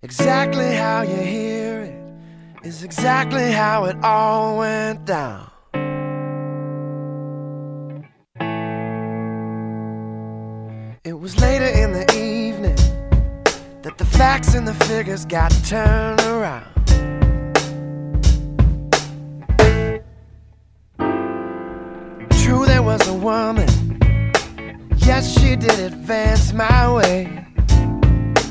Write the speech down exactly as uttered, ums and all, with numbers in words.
Exactly how you hear it is exactly how it all went down. It was later in the evening that the facts and the figures got turned around. True, there was a woman, yes, she did advance my way.